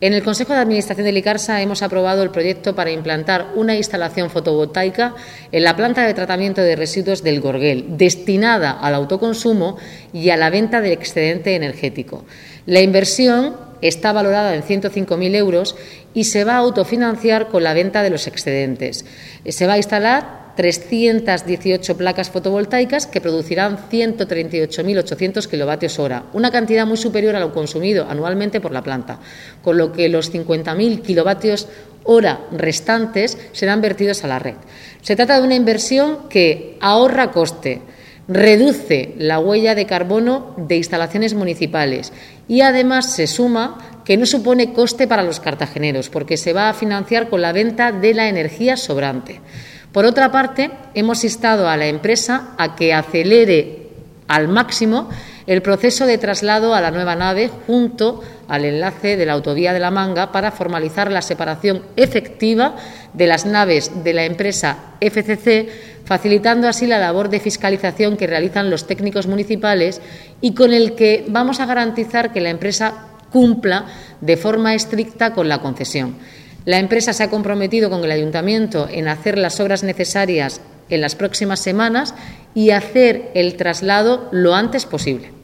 En el Consejo de Administración de Licarsa hemos aprobado el proyecto para implantar una instalación fotovoltaica en la planta de tratamiento de residuos del Gorguel, destinada al autoconsumo y a la venta de excedente energético. La inversión está valorada en 105.000 euros y se va a autofinanciar con la venta de los excedentes. Se va a instalar 318 placas fotovoltaicas que producirán 138.800 kilovatios hora, una cantidad muy superior a lo consumido anualmente por la planta, con lo que los 50.000 kilovatios hora restantes serán vertidos a la red. Se trata de una inversión que ahorra coste, reduce la huella de carbono de instalaciones municipales y además se suma que no supone coste para los cartageneros porque se va a financiar con la venta de la energía sobrante. Por otra parte, hemos instado a la empresa a que acelere al máximo el proceso de traslado a la nueva nave junto al enlace de la autovía de la Manga para formalizar la separación efectiva de las naves de la empresa FCC, facilitando así la labor de fiscalización que realizan los técnicos municipales y con el que vamos a garantizar que la empresa cumpla de forma estricta con la concesión. La empresa se ha comprometido con el Ayuntamiento en hacer las obras necesarias en las próximas semanas y hacer el traslado lo antes posible.